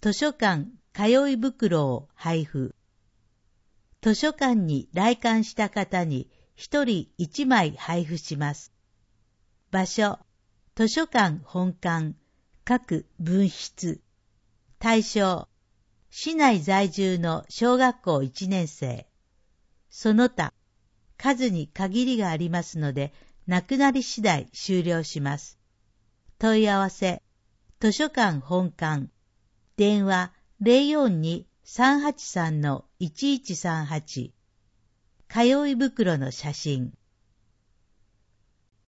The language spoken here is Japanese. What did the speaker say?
図書館通い袋を配布。図書館に来館した方に1人1枚配布します。場所、図書館本館、各分室。対象、市内在住の小学校1年生。その他、数に限りがありますので、なくなり次第終了します。問い合わせ、図書館本館、電話042-383-1138、通い袋の写真。